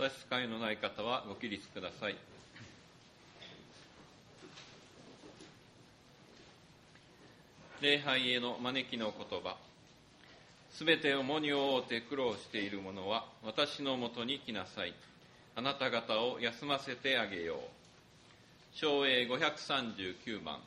差し支えのない方はご起立ください。礼拝への招きの言葉。すべて重荷を負って苦労している者は私のもとに来なさい。あなた方を休ませてあげよう。唱詠539番。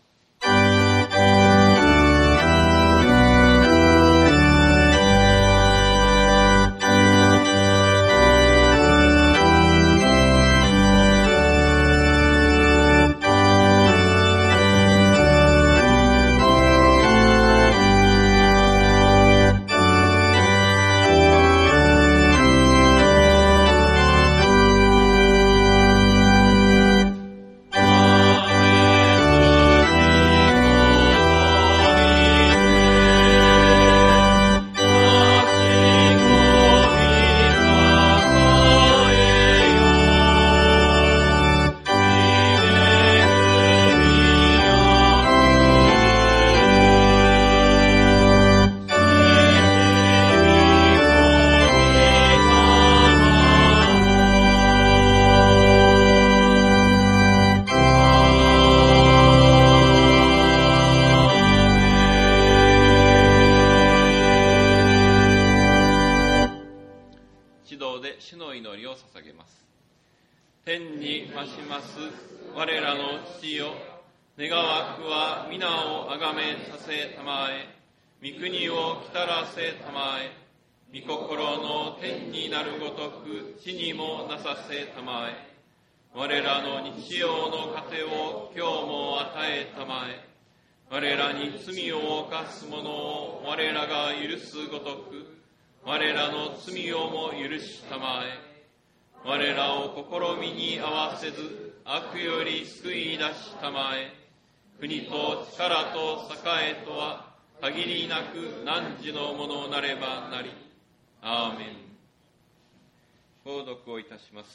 天にまします我らの父よ、願わくは皆をあがめさせたまえ、御国をきたらせたまえ、御心の天になるごとく地にもなさせたまえ、我らの日曜の糧を今日も与えたまえ、我らに罪を犯す者を我らが許すごとく我らの罪をも許したまえ、我らを試みに合わせず悪より救い出したまえ、国と力と栄とは限りなく汝のものなればなり。アーメン。講読をいたします。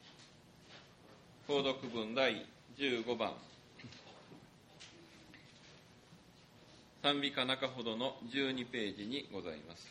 講読文第15番。賛美歌中ほどの12ページにございます。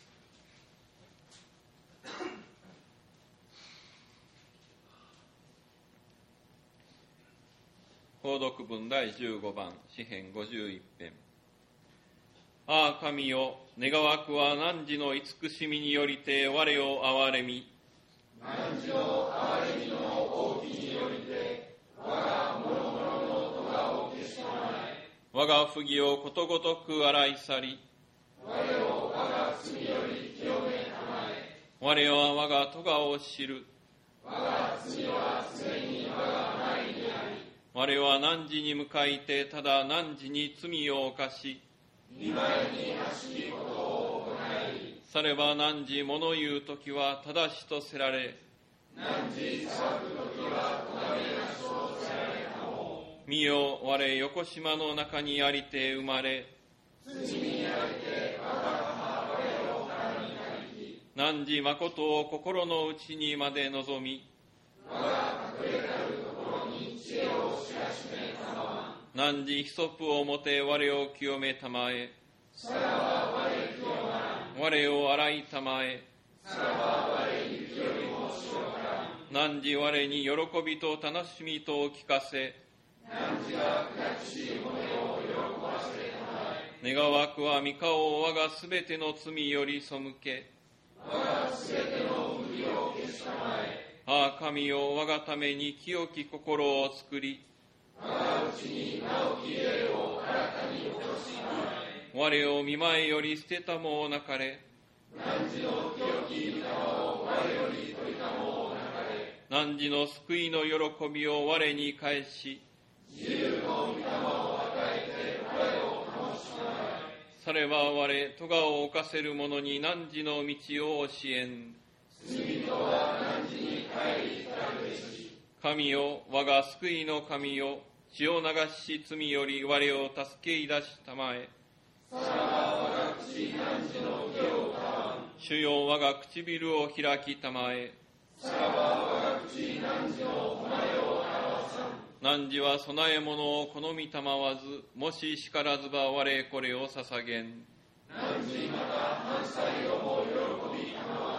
講読文第15番、詩編51編。ああ神よ、願わくは汝の慈しみによりて我を憐れみ。 汝の憐れみの大きによりて我が諸々の咎を消し止め、 我が不義をことごとく洗い去り、 我を我が罪より清めたまえ。 我は我が咎を知る。 我が罪はすでに我が前にあり、 我は汝に向かいてただ汝に罪を犯し、 見舞いに悪しきことを行い、 されば汝物言うときは正しとせられ、 汝裁くときは咎めなしとせられたも。 見よ、我横島の中にありて生まれ、 土にありて我が母我をからになりき、 汝誠を心の内にまで望み、 我が隠れたるところに知恵を知らしめたまま、 汝ヒソプをもて我を清めたまえ、 さらば我清まらん。 我を洗いたまえ、 さらば我雪よりも白からん。 汝我に喜びと楽しみと聞かせ、 汝が悔しい骨を喜ばせたまえ。 願わくは御顔を我がすべての罪より背け、 我がすべての不義を消したまえ。 ああ神よ、我がために清き心を作り、 我がうちに直き霊を新たに起こしまえ。 我を見舞いより捨てたもをなかれ、 汝の清き御霊を我より取りたもをなかれ。 汝の救いの喜びを我に返し、 自由の御霊を与えて我を楽しまえ。 されば我、咎を犯せる者に汝の道を教えん。 罪人は汝に帰りたるべし。 神よ、我が救いの神よ、血を流し罪より我を助け出したまえ。 さらば我が口汝の義をかわん。 主よ、我が唇を開きたまえ。 さらば我が口汝の誉れを表さん。 汝は供え物を好みたまわず、もししからずば我これを捧げん。 汝また犯罪をも喜びたまわず、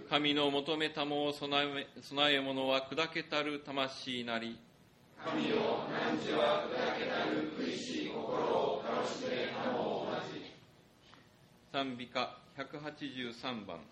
神の求めたも備え物は砕けたる魂なり。 神よ、汝は砕けたる苦しい心を楽しめたも同じ。 賛美歌183番。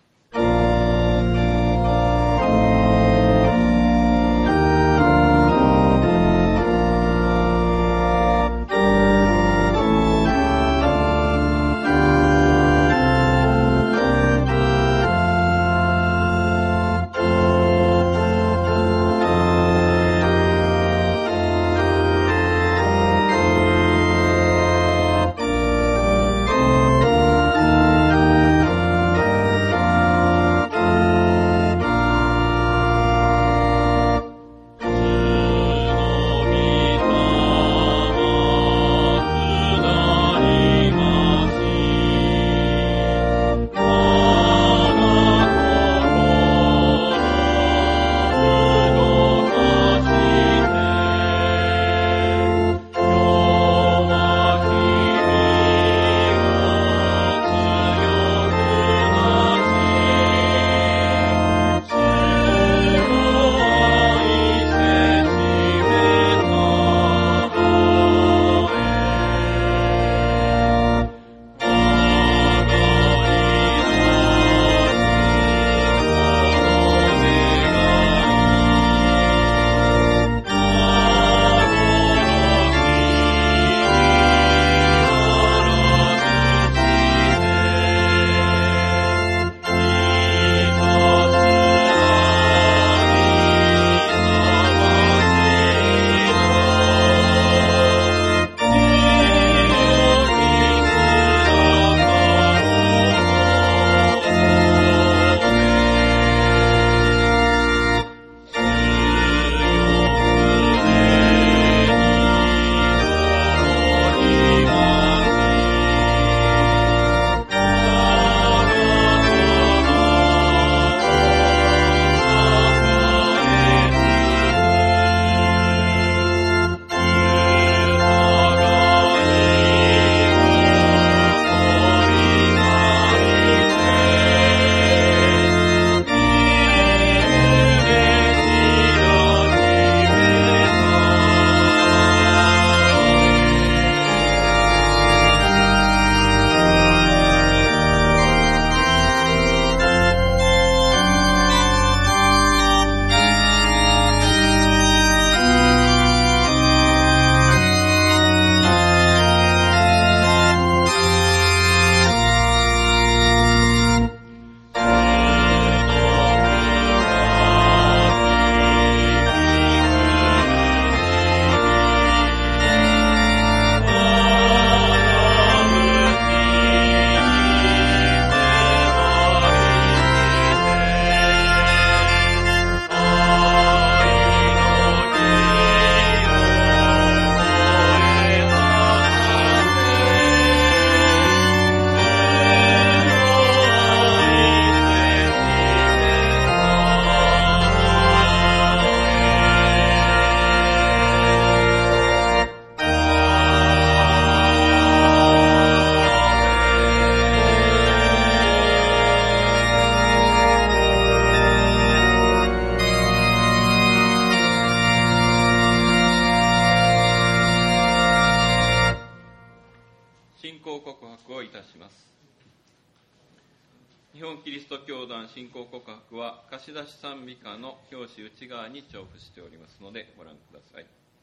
信仰告白は貸し出し賛美歌の表紙内側に重複しておりますのでご覧ください。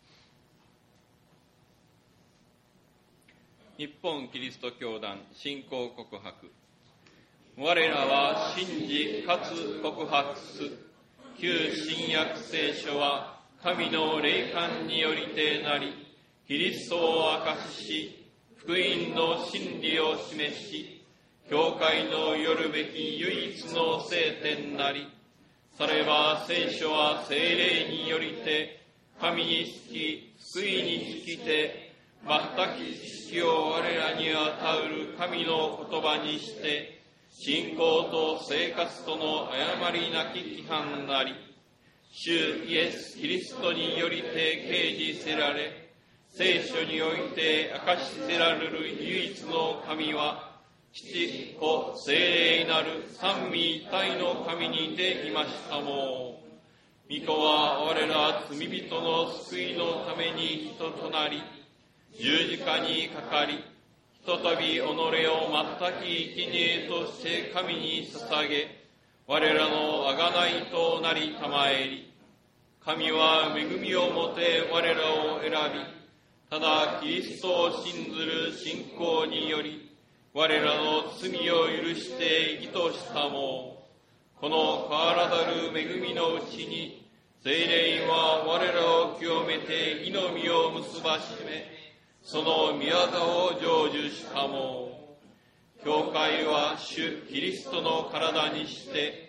日本キリスト教団信仰告白。我らは信じかつ告白す。旧新約聖書は神の霊感によりてなり、キリストを証しし、福音の真理を示し、教会のよるべき唯一の聖典なり、されば聖書は聖霊によりて、神につき、救いにつきて、全き知識を我らに与うる神の言葉にして、信仰と生活との誤りなき規範なり、主イエス・キリストによりて掲示せられ、聖書において明かしせられる唯一の神は、 父子聖霊なる三位一体の神にていましたも。御子は我ら罪人の救いのために人となり、十字架にかかり、ひとたび己を全き生贄として神に捧げ、我らの贖いとなりたまえり、神は恵みをもて我らを選び、ただキリストを信ずる信仰により、我らの罪を許して義としたも。この変わらざる恵みのうちに、聖霊は我らを清めて義の実を結ばしめ、その御業を成就したも。教会は主キリストの体にして、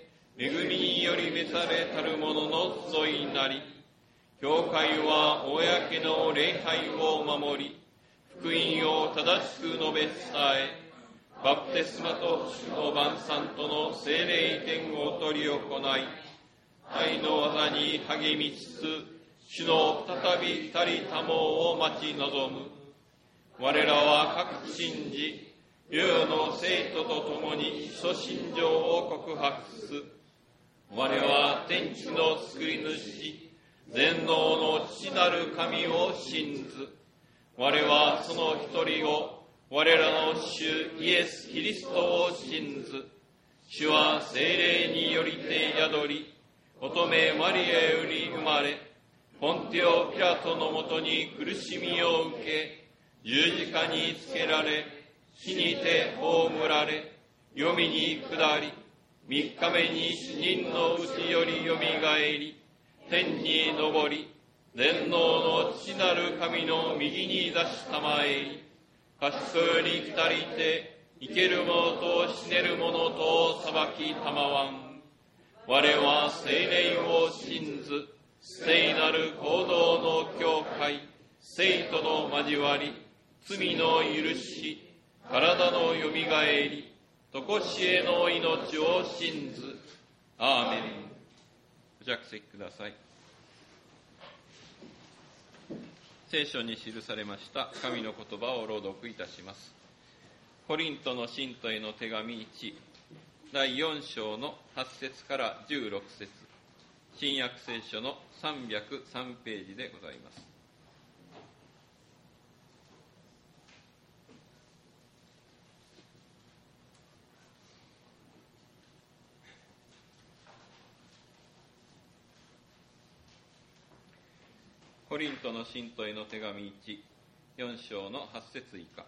恵みにより召されたる者の集いになり、教会は公の礼拝を守り、福音を正しく述べ伝え、バプテスマと主の晩餐との聖霊典を執り行い、愛の技に励みつつ、主の再び二人たもを待ち望む。我らは各信じ、世々の生徒と共に諸信条を告白す。我は天地の救い主、全能の父なる神を信ず。我はその一人を、我らの主イエス・キリストを信ず。主は聖霊によりて宿り、乙女マリアより生まれ、ポンテオ・ピラトのもとに苦しみを受け、十字架につけられ、死にて葬られ、黄泉に下り、三日目に死人のうちよりよみがえり、天に昇り、全能の父なる神の右に座したまえり、賢より来たりて、生ける者と死ねる者と裁きたまわん。我は聖霊を信ず、聖なる行動の教会、聖との交わり、罪の許し、体のよみがえり、とこしえの命を信ず。アーメン。ご着席ください。聖書に記されました神の言葉を朗読いたします。コリントの信徒への手紙1、第4章の8節から16節、新約聖書の303ページでございます。コリントの信徒への手紙1、4章の8節以下。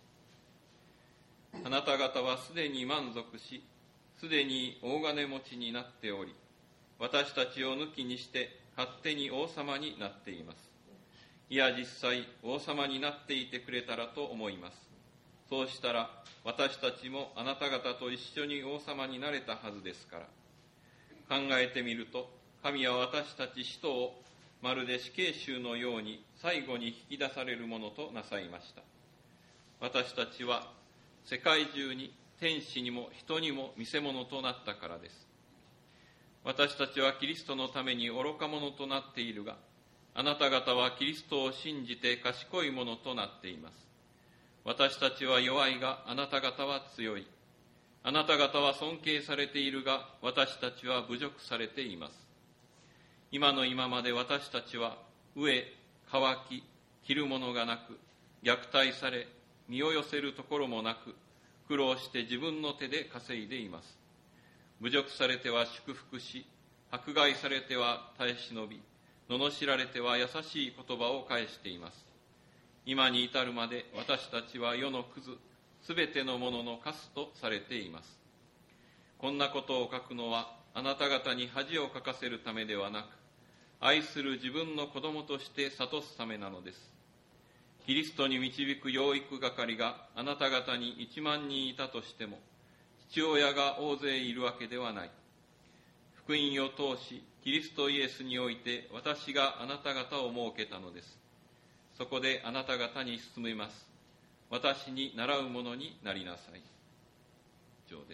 あなた方はすでに満足し、すでに大金持ちになっており、私たちを抜きにして勝手に王様になっています。いや実際王様になっていてくれたらと思います。そうしたら私たちもあなた方と一緒に王様になれたはずですから。考えてみると、神は私たち使徒をまるで死刑囚のように最後に引き出されるものとなさいました。私たちは世界中に天使にも人にも見せ物となったからです。私たちはキリストのために愚か者となっているが、あなた方はキリストを信じて賢いものとなっています。私たちは弱いがあなた方は強い。あなた方は尊敬されているが私たちは侮辱されています。今の今まで私たちは飢え、渇き、着るものがなく、虐待され、身を寄せるところもなく、苦労して自分の手で稼いでいます。侮辱されては祝福し、迫害されては耐え忍び、罵られては優しい言葉を返しています。今に至るまで私たちは世のクズ、すべてのもののカスとされています。こんなことを書くのは、あなた方に恥をかかせるためではなく、愛する自分の子供として諭すためなのです。キリストに導く養育係があなた方に1万人いたとしても、父親が大勢いるわけではない。福音を通し、キリストイエスにおいて私があなた方を設けたのです。そこであなた方に進めます。私に習うものになりなさい。以上です。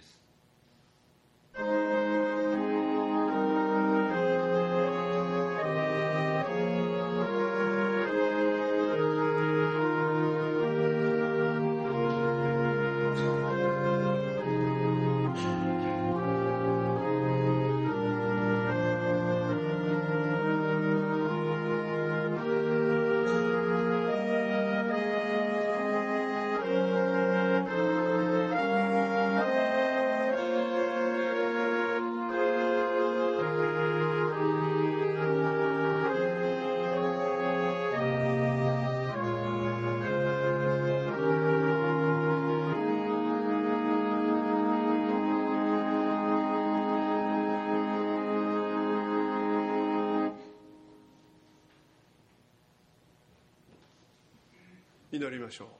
祈りましょう。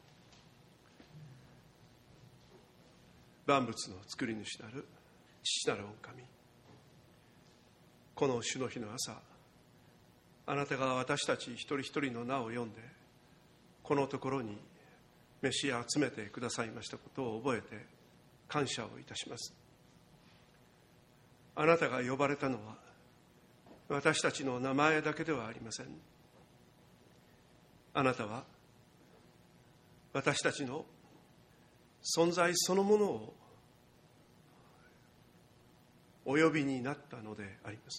万物の作り主なる父なる御神、この主の日の朝、あなたが私たち一人一人の名を読んでこのところに召し集めてくださいましたことを覚えて感謝をいたします。あなたが呼ばれたのは私たちの名前だけではありません。あなたは私たちの存在そのものをお呼びになったのであります。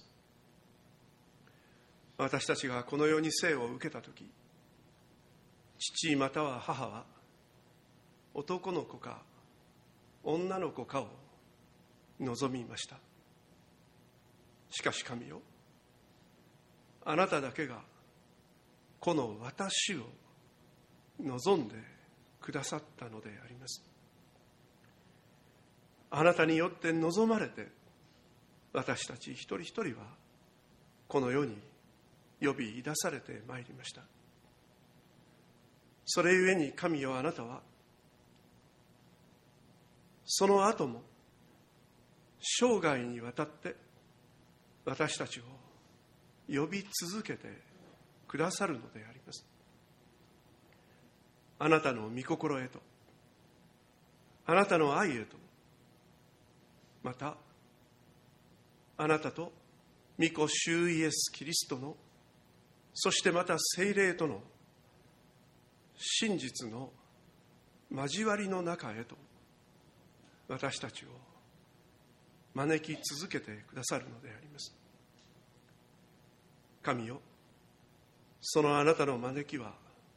私たちがこの世に生を受けたとき、父または母は男の子か女の子かを望みました。しかし神よ、あなただけがこの私を望んでくださったのであります。あなたによって望まれて私たち一人一人はこの世に呼び出されてまいりました。それゆえに神よ、あなたはその後も生涯にわたって私たちを呼び続けてくださるのであります。あなたの御心へと、あなたの愛へと、またあなたと御子主イエスキリストの、そしてまた聖霊との真実の交わりの中へと私たちを招き続けてくださるのであります。神よ、そのあなたの招きは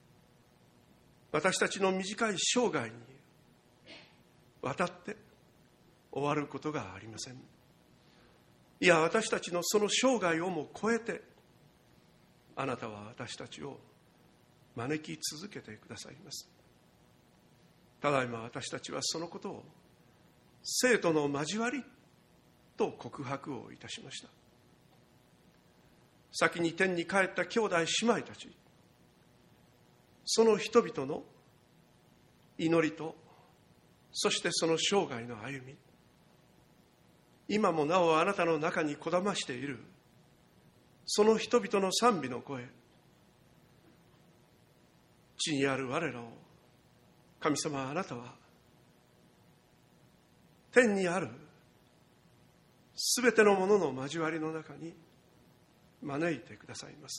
私たちの短い生涯にわたって終わることがありません。いや、私たちのその生涯をも超えてあなたは私たちを招き続けてくださいます。ただいま私たちはそのことを生徒の交わりと告白をいたしました。先に天に帰った兄弟姉妹たち、その人々の祈りと、そしてその生涯の歩み、今もなおあなたの中にこだましているその人々の賛美の声、地にある我らを神様、あなたは天にあるすべてのものの交わりの中に招いてくださいます。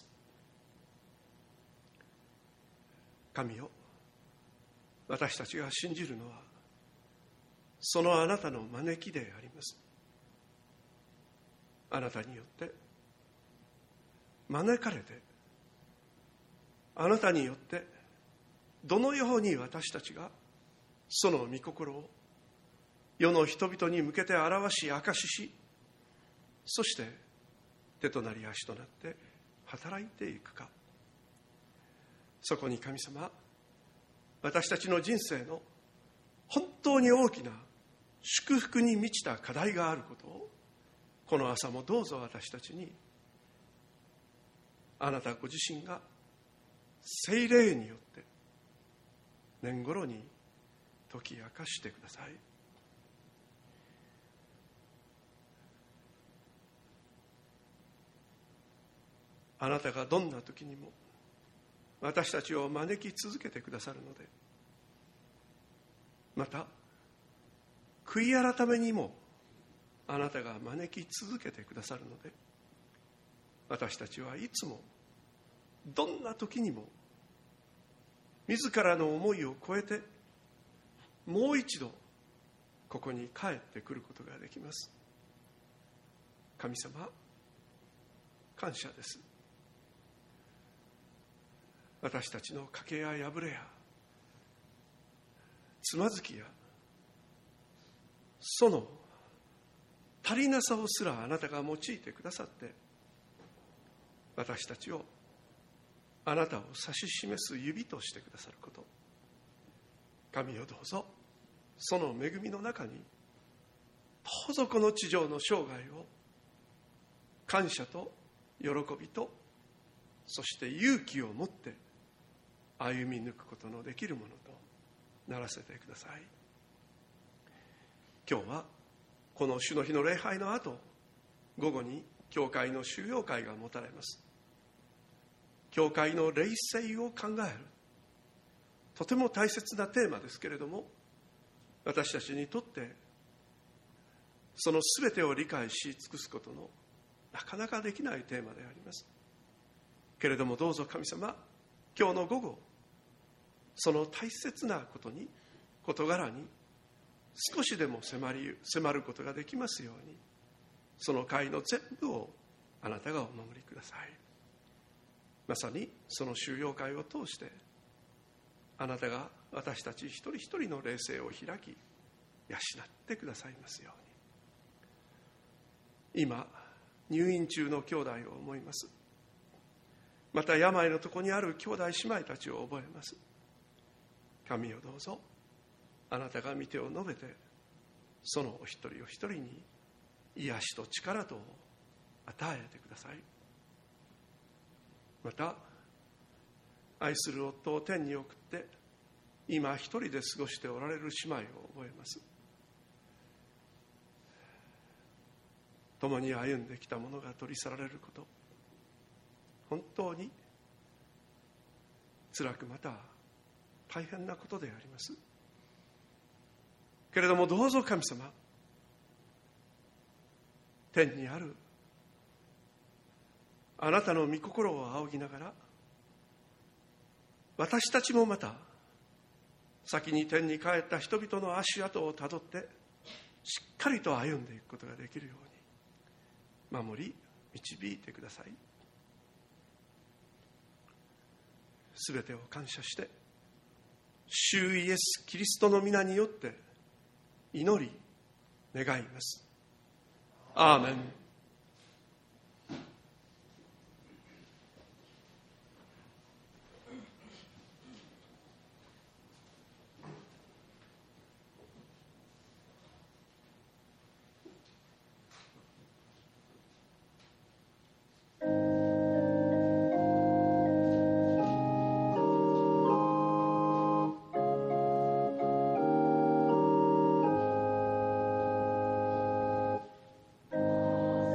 神よ、私たちが信じるのはそのあなたの招きであります。あなたによって招かれて、あなたによってどのように私たちがその御心を世の人々に向けて表し明かしし、そして手となり足となって働いていくか、そこに神様、私たちの人生の本当に大きな祝福に満ちた課題があることを、この朝もどうぞ私たちにあなたご自身が聖霊によって年頃に解き明かしてください。あなたがどんな時にも私たちを招き続けてくださるので、また悔い改めにもあなたが招き続けてくださるので、私たちはいつもどんな時にも自らの思いを超えてもう一度ここに帰ってくることができます。神様、感謝です。私たちの賭けや破れやつまずきやその足りなさをすらあなたが用いてくださって、私たちをあなたを指し示す指としてくださること、神よ、どうぞその恵みの中にどうぞこの地上の生涯を感謝と喜びと、そして勇気を持って歩み抜くことのできるものとならせてください。今日はこの主の日の礼拝の後、午後に教会の修養会が持たれます。教会の霊性を考える、とても大切なテーマですけれども、私たちにとってその全てを理解し尽くすことのなかなかできないテーマでありますけれども、どうぞ神様、今日の午後、その大切なことに、事柄に少しでも迫ることができますように、その会の全部をあなたがお守りください。まさにその修養会を通して、あなたが私たち一人一人の霊性を開き養ってくださいますように。今入院中の兄弟を思います。また病のとこにある兄弟姉妹たちを覚えます。神よ、どうぞあなたが御手を述べて、そのお一人お一人に癒しと力と与えてください。また愛する夫を天に送って今一人で過ごしておられる姉妹を覚えます。共に歩んできたものが取り去られること、本当に辛く、また大変なことでありますけれども、どうぞ神様、天にあるあなたの御心を仰ぎながら、私たちもまた先に天に帰った人々の足跡をたどってしっかりと歩んでいくことができるように守り導いてください。すべてを感謝して主イエスキリストの皆によって祈り願います。アーメン。 「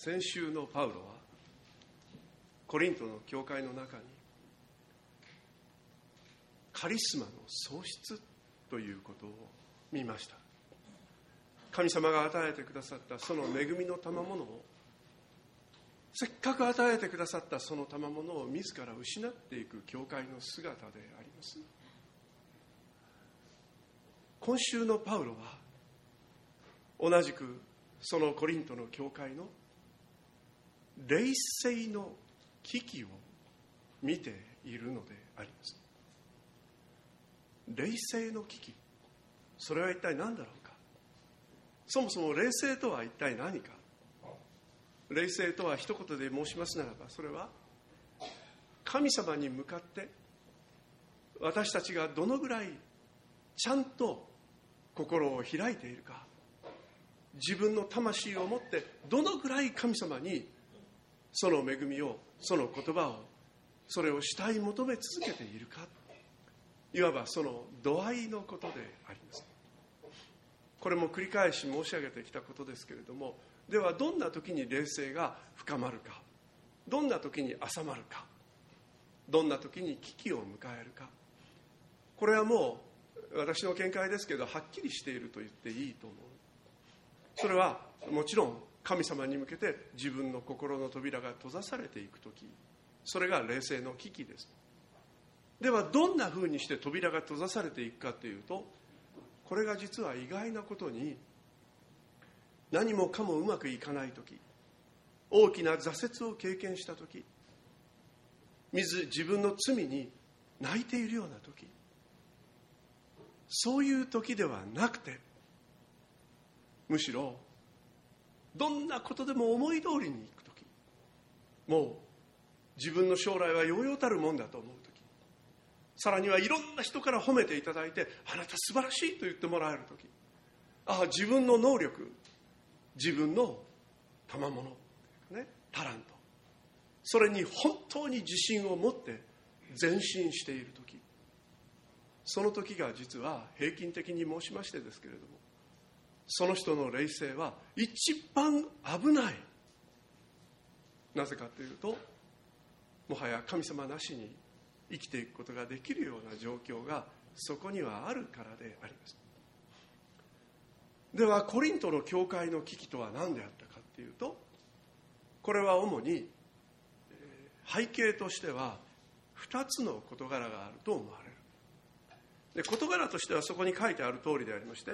先週のパウロはコリントの教会の中にカリスマの喪失ということを見ました。神様が与えてくださったその恵みの賜物を、せっかく与えてくださったその賜物を自ら失っていく教会の姿であります。今週のパウロは同じくそのコリントの教会の霊性の危機を見ているのであります。霊性の危機、それは一体何だろうか。そもそも霊性とは一体何か。霊性とは一言で申しますならば、それは神様に向かって私たちがどのぐらいちゃんと心を開いているか、自分の魂を持ってどのぐらい神様にその恵みを、その言葉を、それを慕い求め続けているか、いわばその度合いのことであります。これも繰り返し申し上げてきたことですけれども、ではどんな時に霊性が深まるか、どんな時に浅まるか、どんな時に危機を迎えるか、これはもう私の見解ですけど、はっきりしていると言っていいと思う。それはもちろん神様に向けて自分の心の扉が閉ざされていく時、それが霊性の危機です。ではどんなふうにして扉が閉ざされていくかというと、これが実は意外なことに、何もかもうまくいかない時、大きな挫折を経験した時、自分の罪に泣いているような時、そういう時ではなくて、むしろどんなことでも思い通りにいく時、もう自分の将来はようようたるもんだと思う時、さらにはいろんな人から褒めていただいて、あなた素晴らしいと言ってもらえる時、自分の能力、自分の賜物、タラント、それに本当に自信を持って前進している時、その時が実は平均的に申しましてですけれども、その人の霊性は一番危ない。なぜかというと、もはや神様なしに生きていくことができるような状況がそこにはあるからであります。ではコリントの教会の危機とは何であったかというと、これは主に背景としては2つの事柄があると思われる。で、事柄としてはそこに書いてある通りでありまして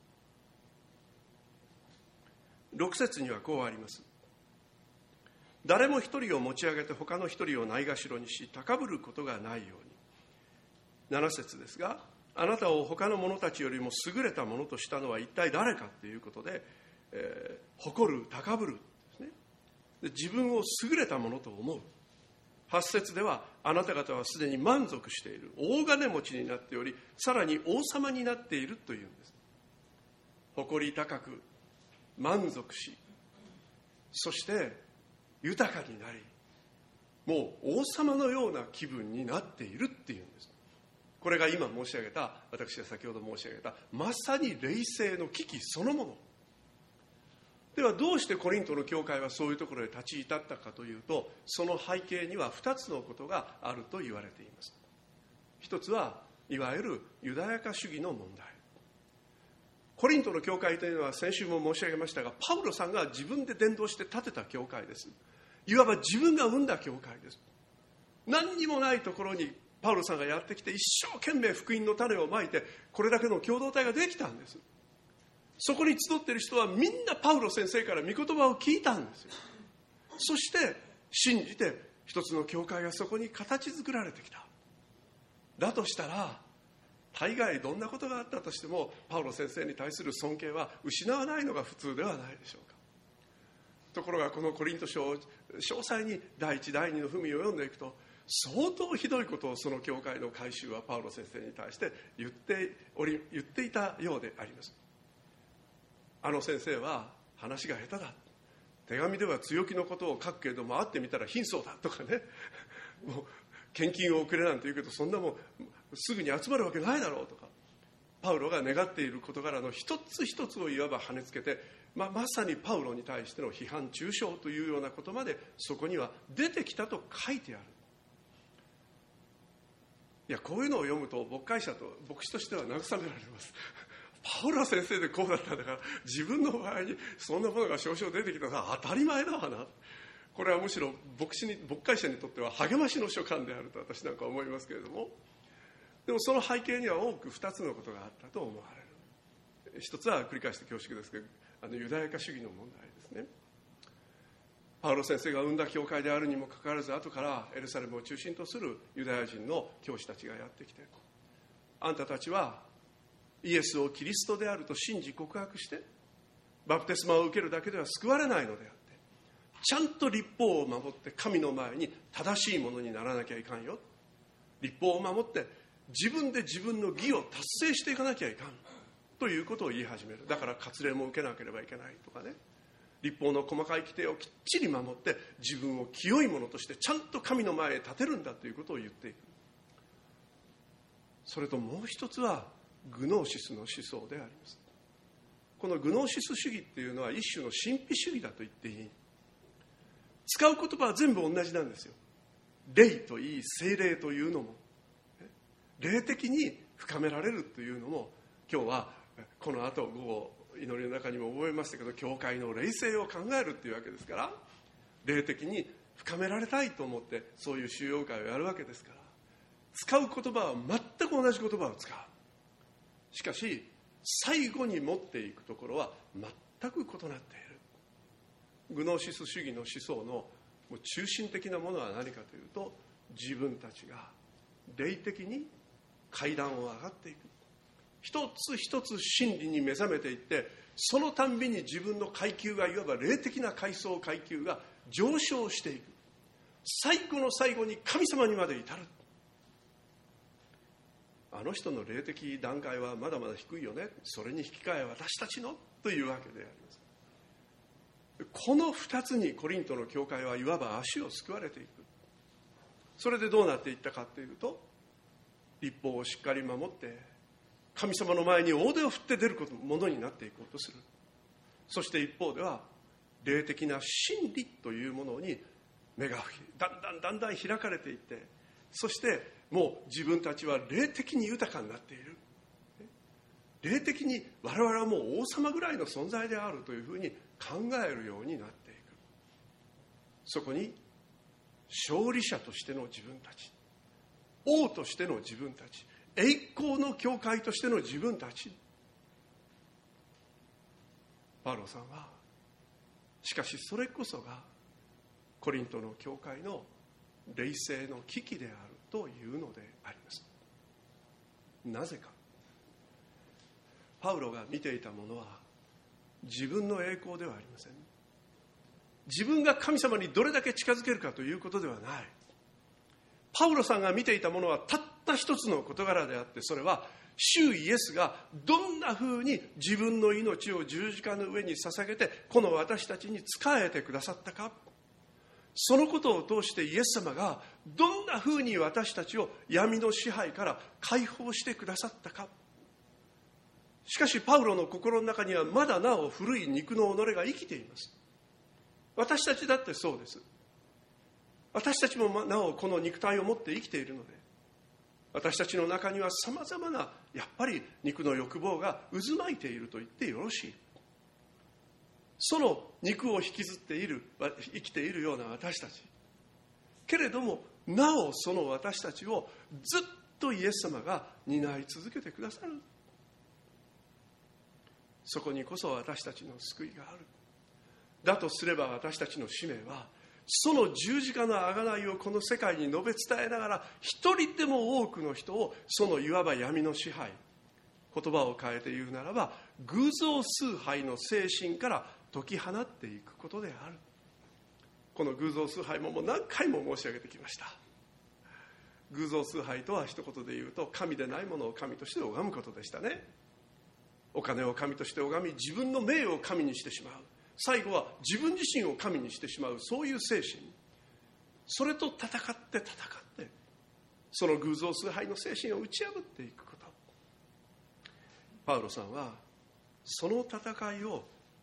、6節にはこうあります。誰も一人を持ち上げて他の一人をないがしろにし高ぶることがないように。7節ですが、あなたを他の者たちよりも優れたものとしたのは一体誰かということで、誇る、高ぶるですね。で、自分を優れたものと思う。8節では、あなた方はすでに満足している、大金持ちになっており、さらに王様になっているというんです。誇り高く満足し、そして豊かになり、もう王様のような気分になっているっていうんです。これが今申し上げた、私が先ほど申し上げたまさに霊性の危機そのものでは、どうしてコリントの教会はそういうところへ立ち至ったかというと、その背景には2つのことがあると言われています。一つはいわゆるユダヤ化主義の問題。コリントの教会というのは先週も申し上げましたが、パウロさんが自分で伝道して建てた教会です。いわば自分が生んだ教会です。何にもないところにパウロさんがやってきて、一生懸命福音の種をまいて、これだけの共同体ができたんです。そこに集っている人はみんなパウロ先生から御言葉を聞いたんですよ。そして信じて一つの教会がそこに形作られてきた。だとしたら、大概どんなことがあったとしてもパウロ先生に対する尊敬は失わないのが普通ではないでしょうか。ところがこのコリント書を詳細に第一第二の文を読んでいくと、相当ひどいことをその教会の改宗はパウロ先生に対して言っていたようであります。あの先生は話が下手だ、手紙では強気のことを書くけれども会ってみたら貧相だとかね、もう献金をくれなんて言うけどそんなもんすぐに集まるわけないだろうとか、パウロが願っている事柄の一つ一つをいわば跳ねつけて、 まさにパウロに対しての批判中傷というようなことまでそこには出てきたと書いてある。いや、こういうのを読むと牧師としては慰められます。パウロ先生でこうだったんだから、自分の場合にそんなものが少々出てきたら当たり前だわな。これはむしろ牧会者にとっては励ましの書簡であると私なんか思いますけれども、でもその背景には多く2つのことがあったと思われる。一つは繰り返して恐縮ですけど、ユダヤ化主義の問題ですね。パウロ先生が生んだ教会であるにもかかわらず、後からエルサレムを中心とするユダヤ人の教師たちがやってきて、あんたたちはイエスをキリストであると信じ告白してバプテスマを受けるだけでは救われないのであって、ちゃんと律法を守って神の前に正しいものにならなきゃいかんよ。律法を守って自分で自分の義を達成していかなきゃいかんということを言い始める。だから割礼も受けなければいけないとかね、律法の細かい規定をきっちり守って自分を清いものとしてちゃんと神の前へ立てるんだということを言っていく。それともう一つはグノーシスの思想であります。このグノーシス主義っていうのは一種の神秘主義だと言っていい。使う言葉は全部同じなんですよ。霊といい聖霊というのも、霊的に深められるというのも、今日はこの後午後祈りの中にも覚えましたけど、教会の霊性を考えるっていうわけですから、霊的に深められたいと思ってそういう修養会をやるわけですから、使う言葉は全く同じ言葉を使う。しかし最後に持っていくところは全く異なっている。グノーシス主義の思想の中心的なものは何かというと、自分たちが霊的に階段を上がっていく、一つ一つ真理に目覚めていって、そのたんびに自分の階級が、いわば霊的な階級が上昇していく。最後の最後に神様にまで至る。あの人の霊的段階はまだまだ低いよね、それに引き換え私たちのというわけであります。この2つにコリントの教会はいわば足をすくわれていく。それでどうなっていったかというと、律法をしっかり守って神様の前に大手を振って出るものになっていこうとする。そして一方では霊的な真理というものに目がだんだん開かれていって、そしてもう自分たちは霊的に豊かになっている、霊的に我々はもう王様ぐらいの存在であるというふうに考えるようになっていく。そこに勝利者としての自分たち、王としての自分たち、栄光の教会としての自分たち。パウロさんはしかしそれこそがコリントの教会の霊性の危機であるというのであります。なぜか、パウロが見ていたものは自分の栄光ではありません。自分が神様にどれだけ近づけるかということではない。パウロさんが見ていたものはたった一つの事柄であって、それは主イエスがどんなふうに自分の命を十字架の上に捧げてこの私たちに仕えてくださったか、そのことを通してイエス様がどんなふうに私たちを闇の支配から解放してくださったか。しかしパウロの心の中にはまだなお古い肉の己が生きています。私たちだってそうです。私たちもなおこの肉体を持って生きているので、私たちの中にはさまざまなやっぱり肉の欲望が渦巻いていると言ってよろしい。その肉を引きずっている生きているような私たちけれども、なおその私たちをずっとイエス様が担い続けてくださる。そこにこそ私たちの救いがある。だとすれば私たちの使命は、その十字架の贖いをこの世界に述べ伝えながら、一人でも多くの人をそのいわば闇の支配、言葉を変えて言うならば偶像崇拝の精神から解き放っていくことである。この偶像崇拝も何回も申し上げてきました。偶像崇拝とは一言で言うと、神でないものを神として拝むことでしたね。お金を神として拝み、自分の名を神にしてしまう、最後は自分自身を神にしてしまう、そういう精神、それと戦ってその偶像崇拝の精神を打ち破っていくこと。パウロさんはその戦いを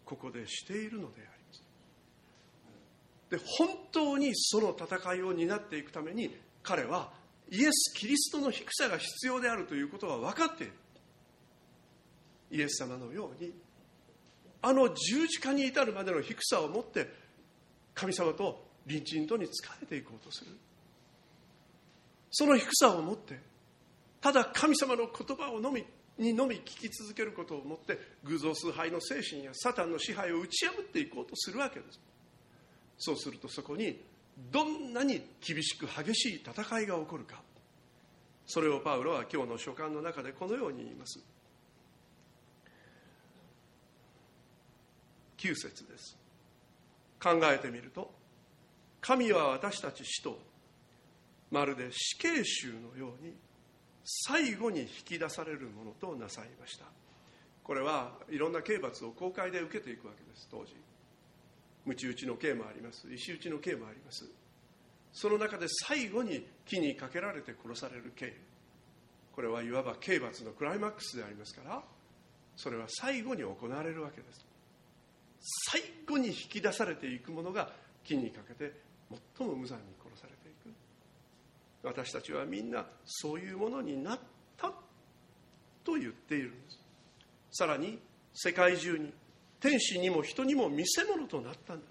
ここでしているのであります。で、本当にその戦いを担っていくために彼はイエス・キリストの低さが必要であるということは分かっている。イエス様のようにあの十字架に至るまでの低さを持って神様と隣人とに仕えていこうとする。その低さを持ってただ神様の言葉をのみ聞き続けることをもって偶像崇拝の精神やサタンの支配を打ち破っていこうとするわけです。そうするとそこにどんなに厳しく激しい戦いが起こるか、それをパウロは今日の書簡の中でこのように言います。9節です。考えてみると、神は私たち使徒をまるで死刑囚のように最後に引き出されるものとなさいました。これはいろんな刑罰を公開で受けていくわけです。当時鞭打ちの刑もあります、石打ちの刑もあります。その中で最後に木にかけられて殺される刑、これはいわば刑罰のクライマックスでありますから、それは最後に行われるわけです。最後に引き出されていくものが木にかけて最も無残に殺されていく。私たちはみんなそういうものになったと言っているんです。さらに世界中に天使にも人にも見せ物となったんだ。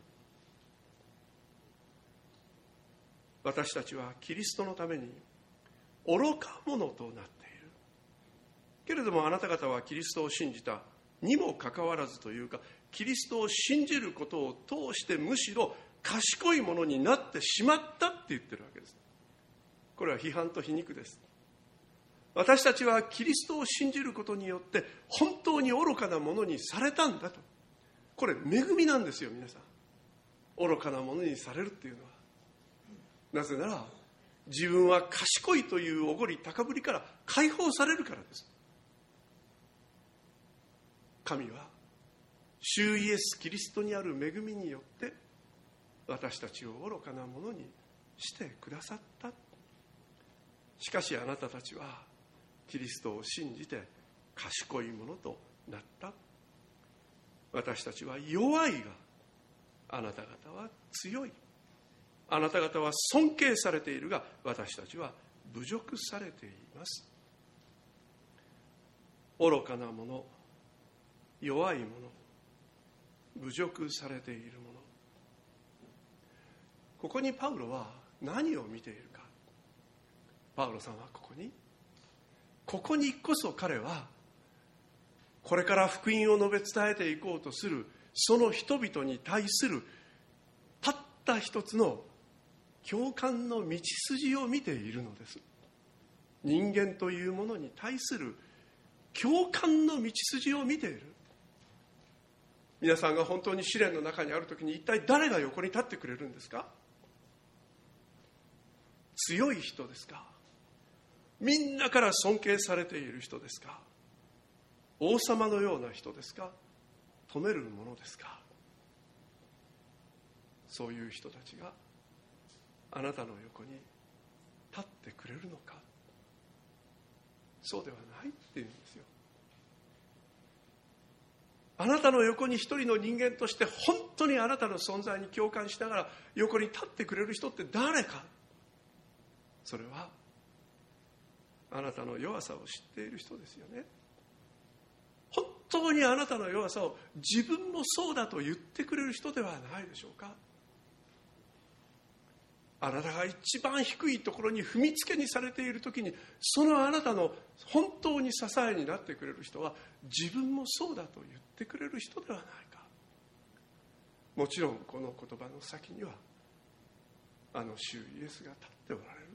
私たちはキリストのために愚か者となっているけれども、あなた方はキリストを信じたにもかかわらずというか、キリストを信じることを通してむしろ賢いものになってしまったって言ってるわけです。これは批判と皮肉です。私たちはキリストを信じることによって本当に愚かなものにされたんだと。これ恵みなんですよ。皆さん、愚かなものにされるっていうのは、なぜなら自分は賢いというおごり高ぶりから解放されるからです。神は主イエスキリストにある恵みによって私たちを愚かなものにしてくださった。しかしあなたたちはキリストを信じて賢いものとなった。私たちは弱いがあなた方は強い。あなた方は尊敬されているが私たちは侮辱されています。愚かなもの、弱いもの、侮辱されているもの、ここにパウロは何を見ているか。パウロさんはここにこそ彼はこれから福音を述べ伝えていこうとするその人々に対するたった一つの共感の道筋を見ているのです。人間というものに対する共感の道筋を見ている。皆さんが本当に試練の中にあるときに一体誰が横に立ってくれるんですか？強い人ですか？みんなから尊敬されている人ですか？王様のような人ですか？止めるものですか？そういう人たちがあなたの横に立ってくれるのか？そうではないっていうんですよ。あなたの横に一人の人間として本当にあなたの存在に共感しながら横に立ってくれる人って誰か。それはあなたの弱さを知っている人ですよね。本当にあなたの弱さを自分もそうだと言ってくれる人ではないでしょうか。あなたが一番低いところに踏みつけにされているときに、そのあなたの本当に支えになってくれる人は自分もそうだと言ってくれる人ではないか。もちろんこの言葉の先にはあの主イエスが立っておられる。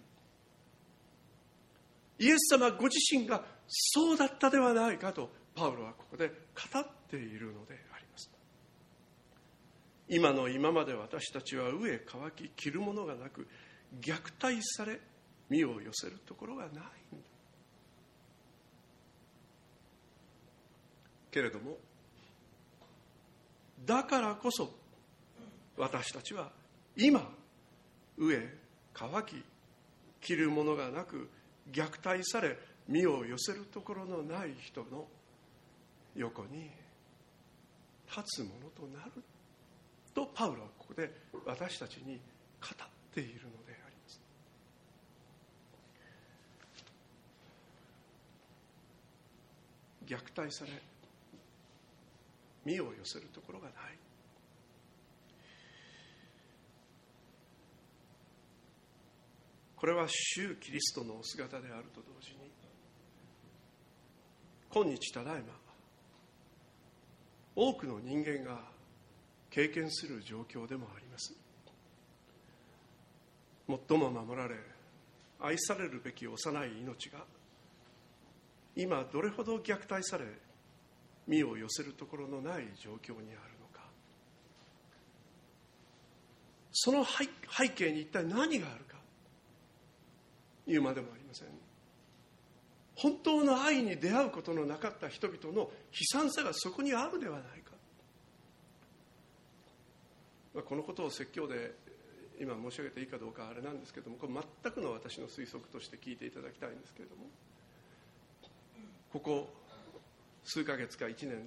イエス様ご自身がそうだったではないかとパウロはここで語っているのであります。今の今まで私たちは飢え渇き着るものがなく、虐待され身を寄せるところがないんだけれども、だからこそ私たちは今飢え渇き着るものがなく虐待され身を寄せるところのない人の横に立つものとなるとパウロはここで私たちに語っているのであります。虐待され身を寄せるところがない。これは主キリストのお姿であると同時に、今日ただいま多くの人間が経験する状況でもあります。最も守られ愛されるべき幼い命が今どれほど虐待され身を寄せるところのない状況にあるのか、その背景に一体何があるか言うまでもありません。本当の愛に出会うことのなかった人々の悲惨さがそこにあるではないか。このことを説教で今申し上げていいかどうかあれなんですけども、これ全くの私の推測として聞いていただきたいんですけれども、ここ数ヶ月か1年の間に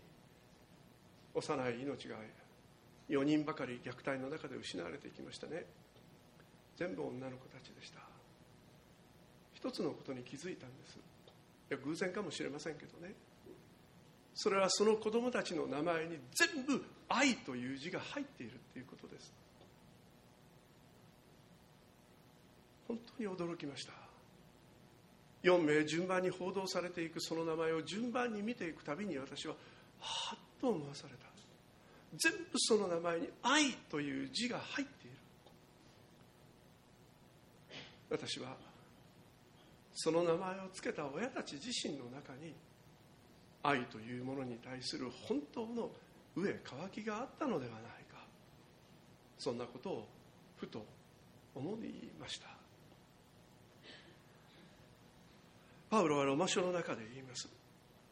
幼い命が4人ばかり虐待の中で失われていきましたね。全部女の子たちでした。一つのことに気づいたんです。いや偶然かもしれませんけどね、それはその子供たちの名前に全部愛という字が入っているということです。本当に驚きました。4名順番に報道されていくその名前を順番に見ていくたびに私ははっと思わされた。全部その名前に愛という字が入っている。私はその名前をつけた親たち自身の中に愛というものに対する本当の飢え渇きがあったのではないか、そんなことをふと思いました。パウロはロマ書の中で言います。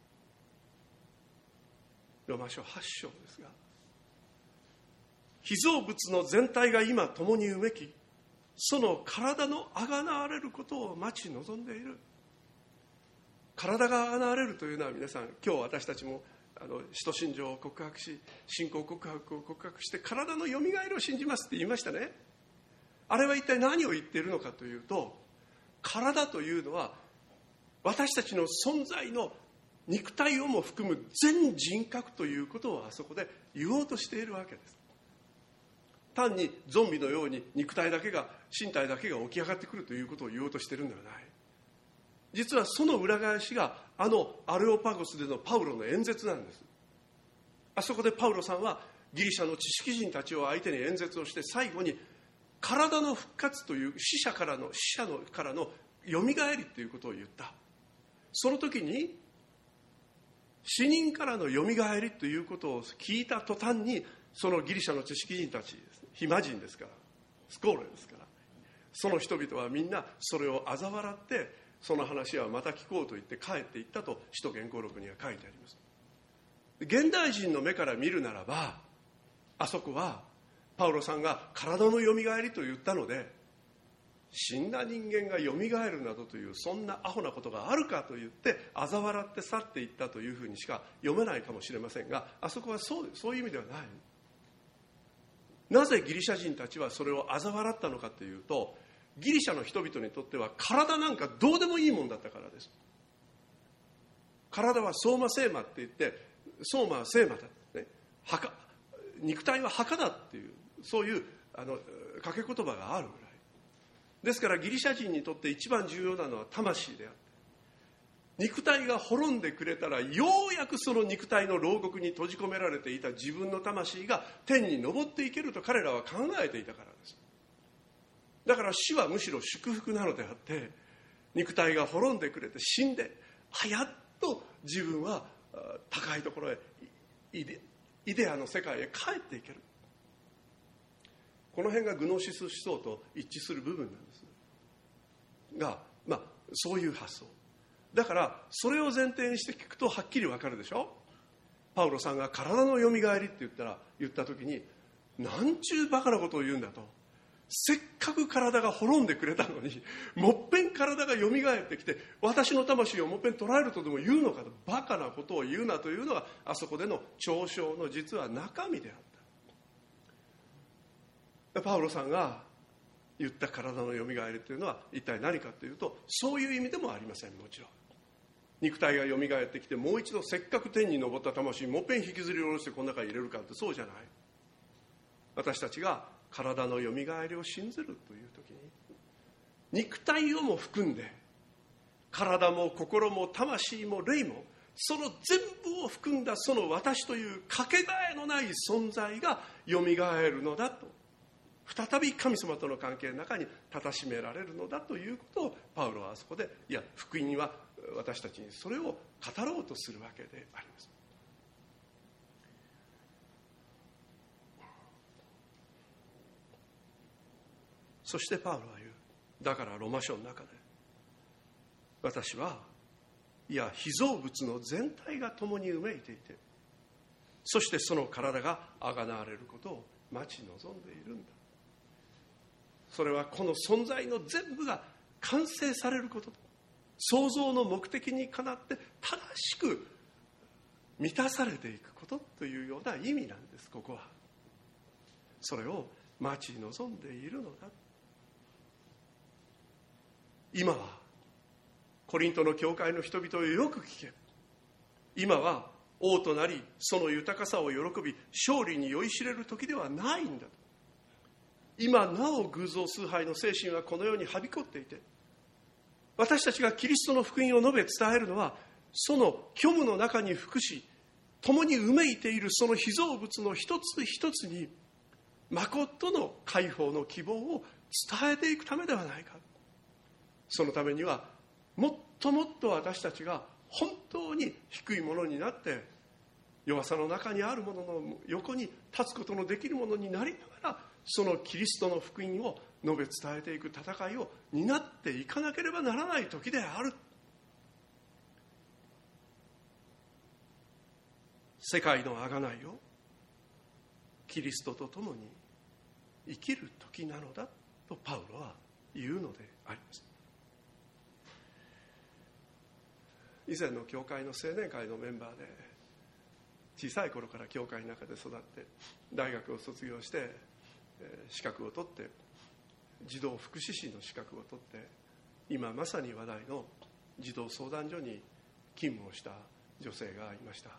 ロマ書8章ですが、被造物の全体が今共にうめき、その体のあがなわれることを待ち望んでいる。体があがなわれるというのは、皆さん今日私たちも使徒信条を告白し、信仰告白を告白して体のよみがえりを信じますって言いましたね。あれは一体何を言っているのかというと、体というのは私たちの存在の肉体をも含む全人格ということをあそこで言おうとしているわけです。単にゾンビのように肉体だけが、身体だけが起き上がってくるということを言おうとしているのではない。実はその裏返しがアレオパゴスでのパウロの演説なんです。あそこでパウロさんはギリシャの知識人たちを相手に演説をして、最後に体の復活という死者からのよみがえりということを言った。その時に死人からのよみがえりということを聞いた途端に、そのギリシャの知識人たちです、暇人ですから、スコーレですから、その人々はみんなそれを嘲笑って、その話はまた聞こうと言って帰っていったと使徒言行録には書いてあります。現代人の目から見るならば、あそこはパウロさんが体のよみがえりと言ったので、死んだ人間がよみがえるなどというそんなアホなことがあるかと言って嘲笑って去っていったというふうにしか読めないかもしれませんが、あそこはそういう意味ではない。なぜギリシャ人たちはそれを嘲笑ったのかというと、ギリシャの人々にとっては体なんかどうでもいいもんだったからです。体はソーマセーマって言って、ソーマはセーマだ、ね、肉体は墓だっていう、そういう掛け言葉があるぐらいですから、ギリシャ人にとって一番重要なのは魂であって、肉体が滅んでくれたら、ようやくその肉体の牢獄に閉じ込められていた自分の魂が天に昇っていけると彼らは考えていたからです。だから死はむしろ祝福なのであって、肉体が滅んでくれて死んで、やっと自分は高いところへ、イデアの世界へ帰っていける。この辺がグノシス思想と一致する部分なんですが、そういう発想だから、それを前提にして聞くとはっきりわかるでしょ。パウロさんが体のよみがえりって言った時に、なんちゅうバカなことを言うんだと。 せっかく体が滅んでくれたのに、もっぺん体がよみがえってきて、私の魂をもっぺん捉えるとでも言うのかと、バカなことを言うなというのが、あそこでの嘲笑の実は中身であった。パウロさんが言った体のよみがえりというのは一体何かというと、そういう意味でもありません。もちろん肉体がよみがえってきて、もう一度せっかく天に昇った魂もっぺん引きずり下ろしてこの中に入れるかって、そうじゃない。私たちが体のよみがえりを信ずるという時に、肉体をも含んで体も心も魂も霊も、その全部を含んだその私というかけがえのない存在がよみがえるのだと、再び神様との関係の中に立たしめられるのだということを、パウロはあそこで、いや福音は私たちにそれを語ろうとするわけであります。そしてパウロは言う。だからロマ書の中で、私はいや被造物の全体が共にうめいていて、そしてその体があがなわれることを待ち望んでいるんだ。それはこの存在の全部が完成されることと、創造の目的にかなって正しく満たされていくことというような意味なんです。ここはそれを待ち望んでいるのだ。今はコリントの教会の人々をよく聞け。今は王となりその豊かさを喜び勝利に酔いしれる時ではないんだと。今なお偶像崇拝の精神はこの世にはびこっていて、私たちがキリストの福音を述べ伝えるのは、その虚無の中に服し共にうめいているその被造物の一つ一つに誠の解放の希望を伝えていくためではないか。そのためにはもっともっと私たちが本当に低いものになって、弱さの中にあるものの横に立つことのできるものになりながら、そのキリストの福音を述べ伝えていく戦いを担っていかなければならない時である。世界の贖いをキリストと共に生きる時なのだとパウロは言うのであります。以前の教会の青年会のメンバーで、小さい頃から教会の中で育って大学を卒業して資格を取って、児童福祉士の資格を取って、今まさに話題の児童相談所に勤務をした女性がいました。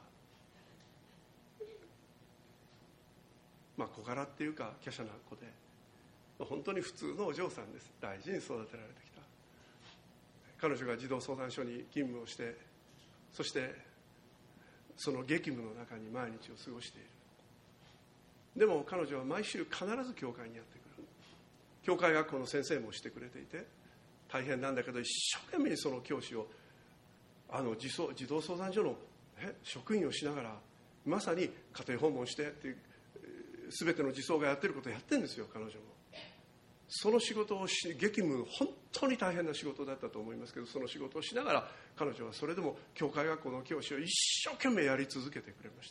小柄っていうか華奢な子で、本当に普通のお嬢さんです。大事に育てられてきた。彼女が児童相談所に勤務をして、そしてその激務の中に毎日を過ごしている。でも彼女は毎週必ず教会にやってくる。教会学校の先生もしてくれていて大変なんだけど、一生懸命その教師を児童相談所の職員をしながら、まさに家庭訪問してっていう全ての児相がやってることをやってるんですよ。彼女もその仕事を激務、本当に大変な仕事だったと思いますけど、その仕事をしながら彼女はそれでも教会学校の教師を一生懸命やり続けてくれました。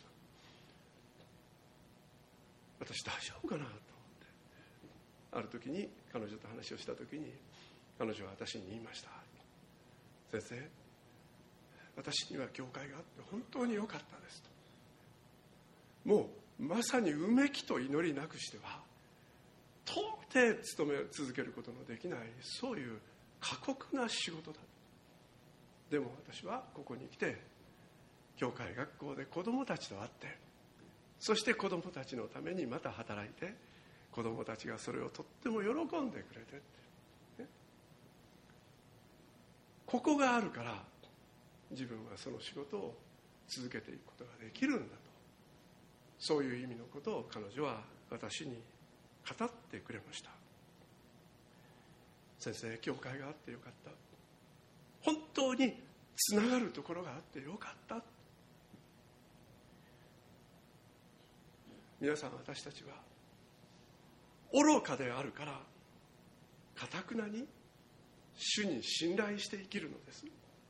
私大丈夫かなと思って、ある時に彼女と話をした時に、彼女は私に言いました。先生、私には教会があって本当に良かったですと。もうまさにうめきと祈りなくしては到底勤め続けることのできない、そういう過酷な仕事だ。でも私はここに来て教会学校で子どもたちと会って、そして子どもたちのためにまた働いて、子どもたちがそれをとっても喜んでくれて、ここがあるから自分はその仕事を続けていくことができるんだと、そういう意味のことを彼女は私に語ってくれました。先生、教会があってよかった。本当につながるところがあってよかった。皆さん、私たちは愚かであるから堅くなに主に信頼して生きるのです。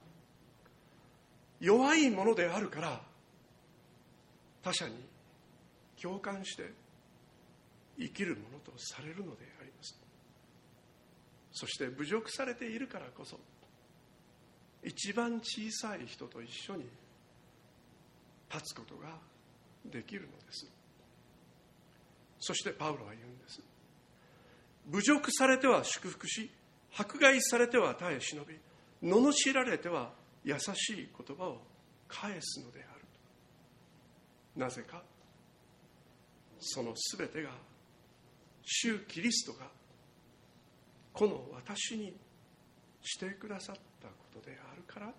弱いものであるから他者に共感して生きるものとされるのであります。そして侮辱されているからこそ、一番小さい人と一緒に立つことができるのです。そしてパウロは言うんです。侮辱されては祝福し、迫害されては耐え忍び、罵られては優しい言葉を返すのである。なぜか、そのすべてが主キリストがこの私にしてくださったことであるから。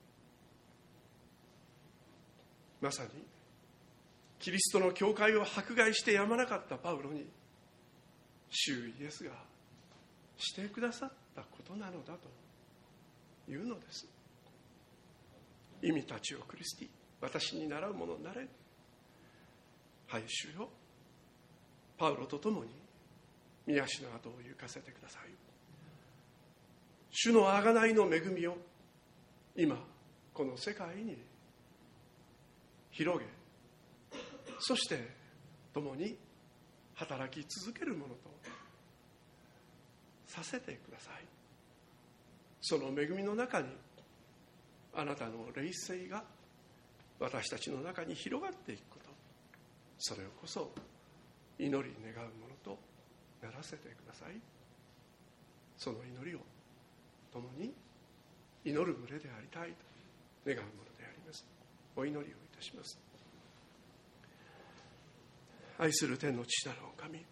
まさにキリストの教会を迫害してやまなかったパウロに、主イエスがしてくださったことなのだというのです。意味たちをクリスティ、私に習うものになれ。はい、主よ、パウロと共に御足の跡を行かせてください。主の贖いの恵みを今この世界に広げ、そして共に働き続けるものとさせてください。その恵みの中にあなたの霊性が私たちの中に広がっていくこと、それをこそ祈り願うものとならせてください。その祈りを共に祈る群れでありたいと願うものであります。お祈りをいたします。愛する天の父なるお神、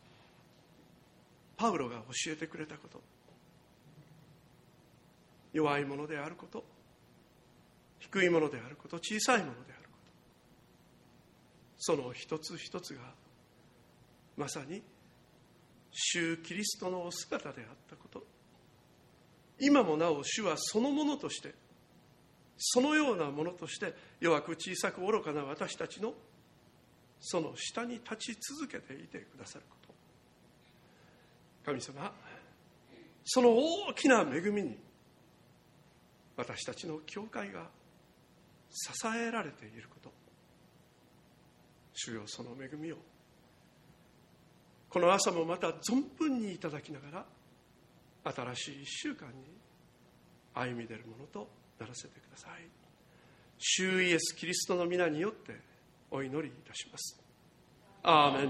パウロが教えてくれたこと、弱いものであること、低いものであること、小さいものであること、その一つ一つがまさに主キリストのお姿であったこと、今もなお主はそのものとして、そのようなものとして弱く小さく愚かな私たちのその下に立ち続けていてくださること、神様、その大きな恵みに私たちの教会が支えられていること、主よ、その恵みをこの朝もまた存分にいただきながら、新しい1週間に歩み出るものとならせてください。主イエスキリストの皆によってお祈りいたします。アーメン。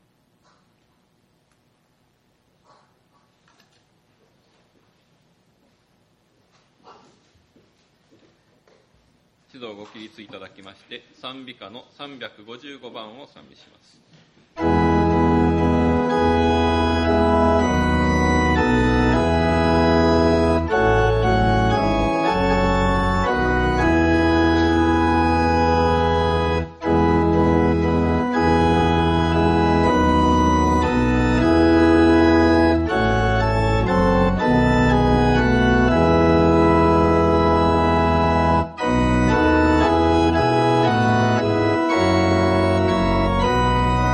一同ご起立いただきまして、賛美歌の355番を賛美します。 「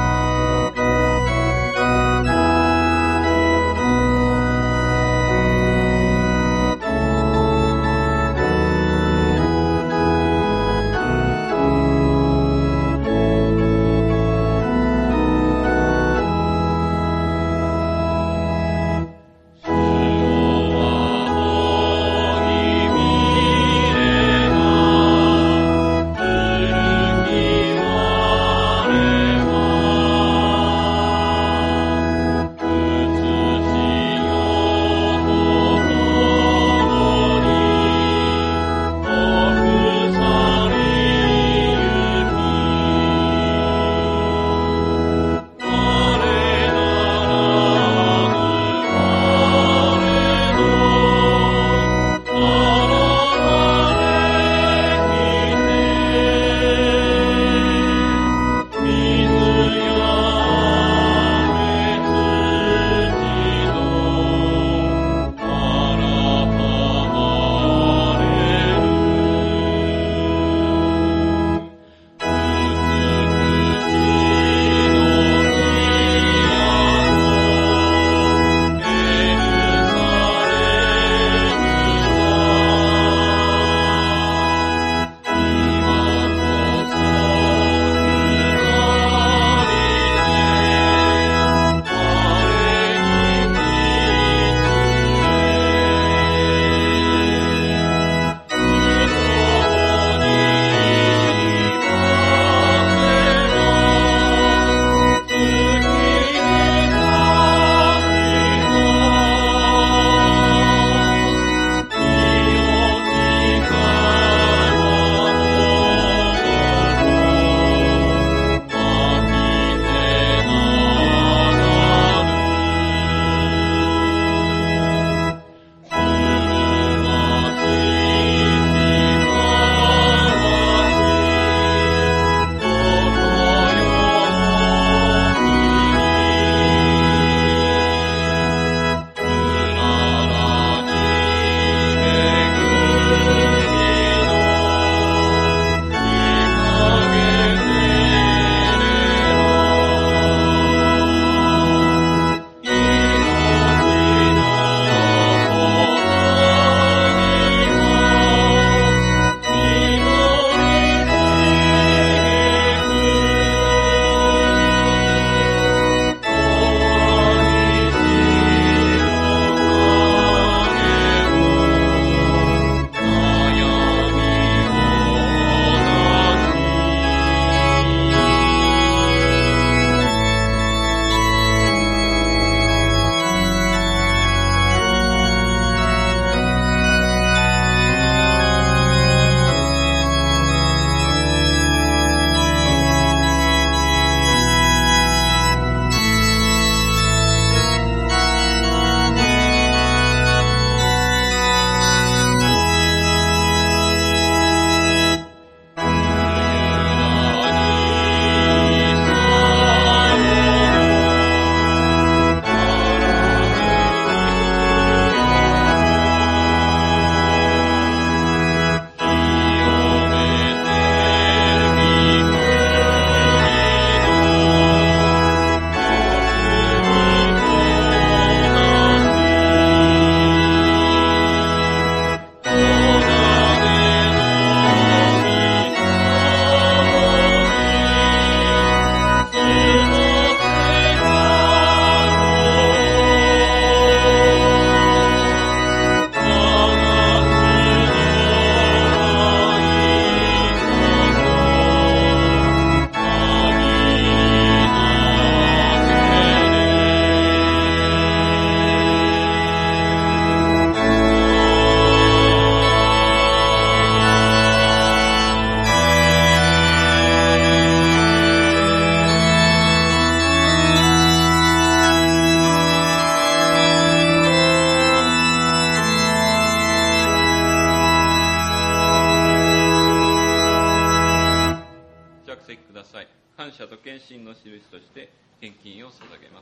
捧げます。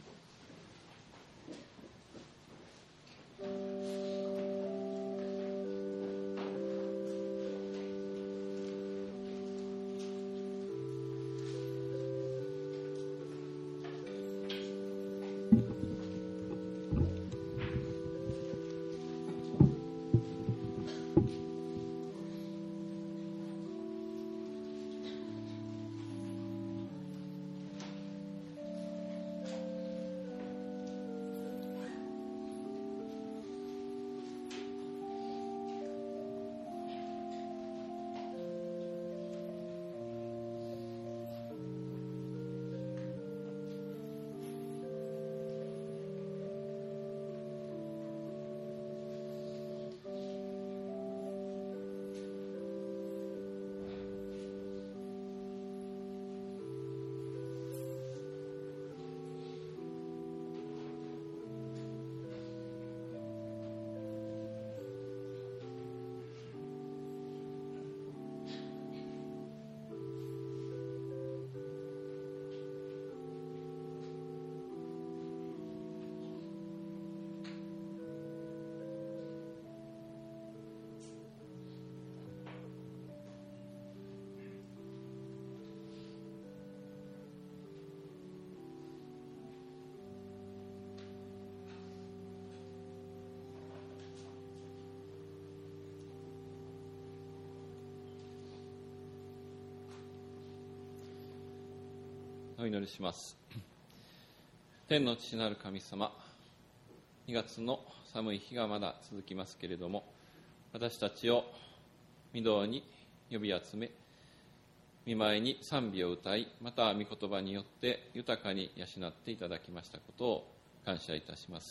お祈りします。天の父なる神様、2月の寒い日がまだ続きますけれども、私たちを御堂に呼び集め、御前に賛美を歌い、また御言葉によって豊かに養っていただきましたことを感謝いたします。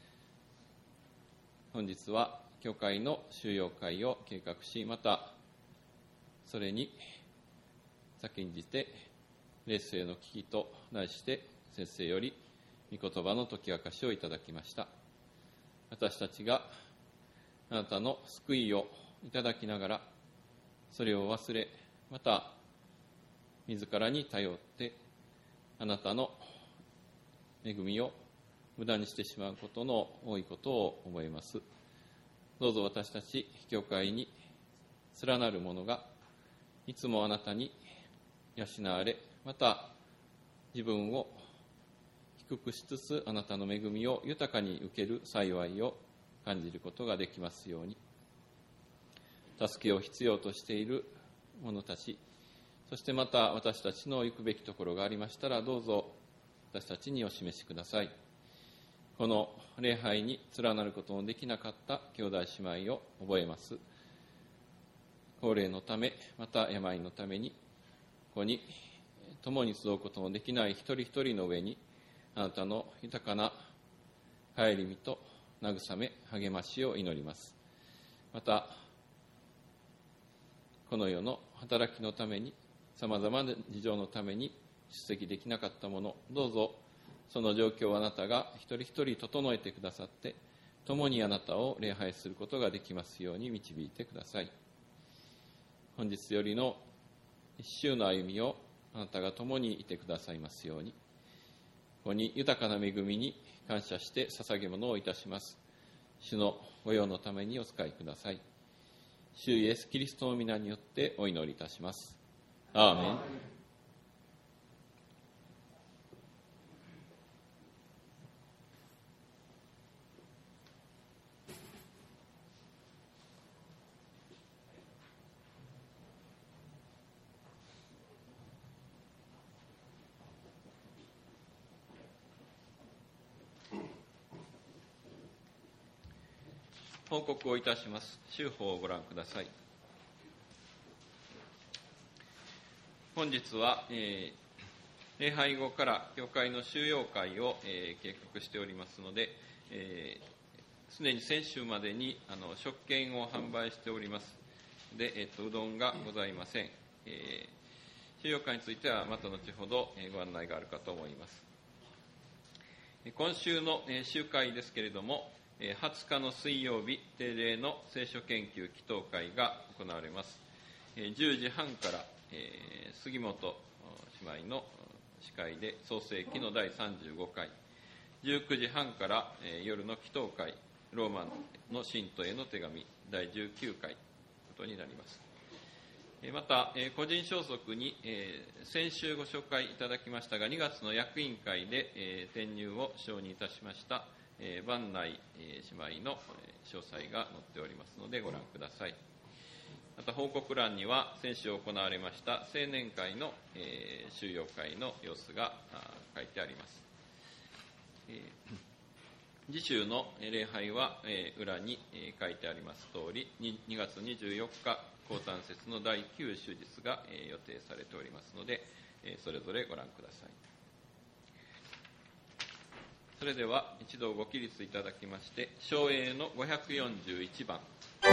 本日は教会の収容会を計画し、またそれに先んじて霊性の危機と題して先生より御言葉の解き明かしをいただきました。私たちがあなたの救いをいただきながら、それを忘れ、また自らに頼ってあなたの恵みを無駄にしてしまうことの多いことを思います。どうぞ私たち教会に連なる者がいつもあなたに養われ、また自分を低くしつつあなたの恵みを豊かに受ける幸いを感じることができますように、助けを必要としている者たち、そしてまた私たちの行くべきところがありましたら、どうぞ私たちにお示しください。この礼拝に連なることのできなかった兄弟姉妹を覚えます。高齢のため、また病のために、ここに共に集うことのできない一人一人の上に、あなたの豊かな帰りみと慰め、励ましを祈ります。また、この世の働きのために、さまざまな事情のために出席できなかった者、どうぞその状況をあなたが一人一人整えてくださって、共にあなたを礼拝することができますように導いてください。本日よりの一週の歩みをあなたが共にいてくださいますように、ここに豊かな恵みに感謝して捧げ物をいたします。主の御用のためにお使いください。主イエスキリストの皆によってお祈りいたします。アーメン。報告をいたします。週報をご覧ください。本日は、礼拝後から教会の収容会を、計画しておりますので、すでに先週までに食券を販売しております。で、うどんがございません。収容会についてはまた後ほどご案内があるかと思います。今週の集会ですけれども、20日の水曜日、定例の聖書研究祈祷会が行われます。10時半から杉本姉妹の司会で創世記の第35回、19時半から、夜の祈祷会、ローマの信徒への手紙第19回ことになります。また、個人消息に、先週ご紹介いただきましたが、2月の役員会で、転入を承認いたしました、万内、姉妹の詳細が載っておりますのでご覧ください。また報告欄には先週行われました青年会の、収容会の様子が書いてあります。次週の礼拝は、裏に書いてあります通り、2月24日高誕節の第9手術が予定されておりますので、それぞれご覧ください。それでは一同ご起立いただきまして、唱詠の541番。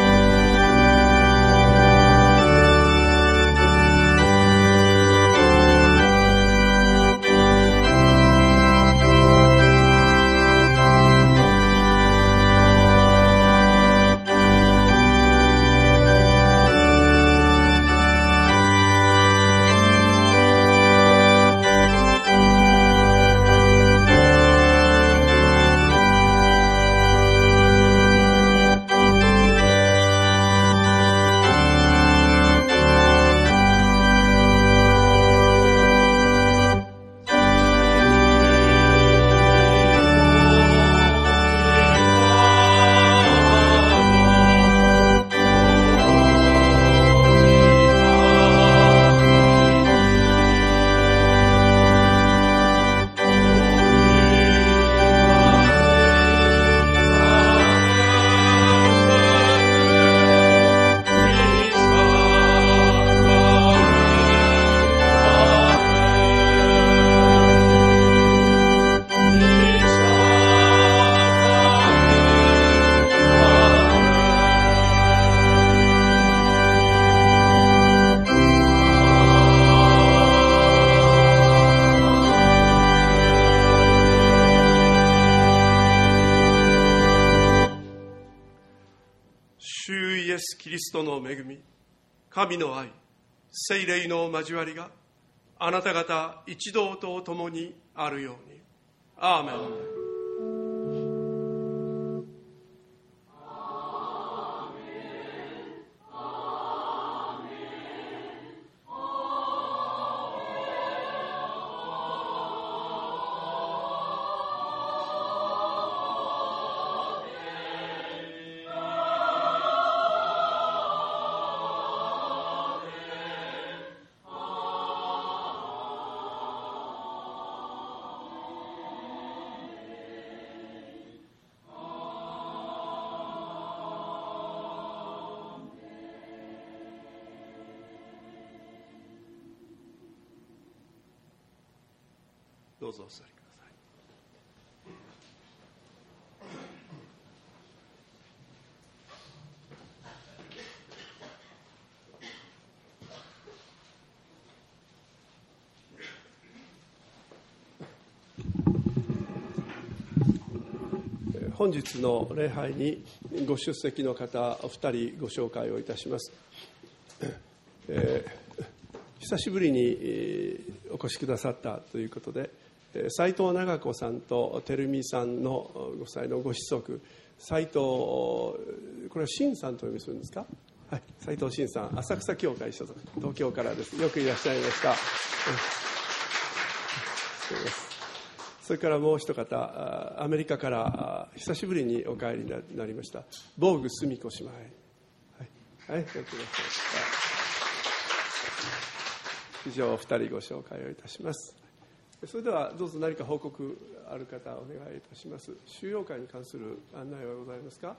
キリストの恵み、神の愛、聖霊の交わりがあなた方一同と共にあるように。アーメン。どうぞお座りください。本日の礼拝にご出席の方お二人ご紹介をいたします。久しぶりにお越しくださったということで、斉藤長子さんと照美さんのご夫妻のご子息、斉藤、これは真さんとお呼びするんですか。はい、斉藤真さん、浅草教会所属、東京からです。よくいらっしゃいました。それからもう一方、アメリカから久しぶりにお帰りになりました防具澄子姉妹、はい、よくいらっしゃいました。以上お二人ご紹介をいたします。それではどうぞ何か報告ある方お願いいたします。収容会に関する案内はございますか。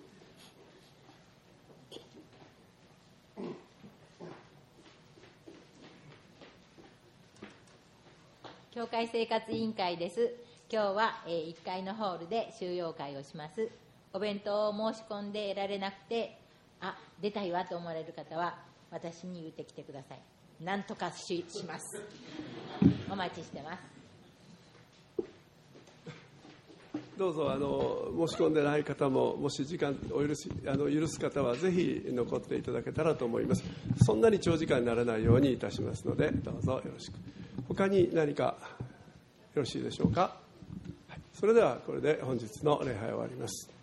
教会生活委員会です。今日は1階のホールで収容会をします。お弁当を申し込んで得られなくて、出たいわと思われる方は私に言ってきてください。なんとか します。お待ちしてます。 どうぞ申し込んでない方も、もし時間を許す方はぜひ残っていただけたらと思います。そんなに長時間にならないようにいたしますので、どうぞよろしく。他に何かろしいでしょうか。それではこれで本日の礼拝を終わります。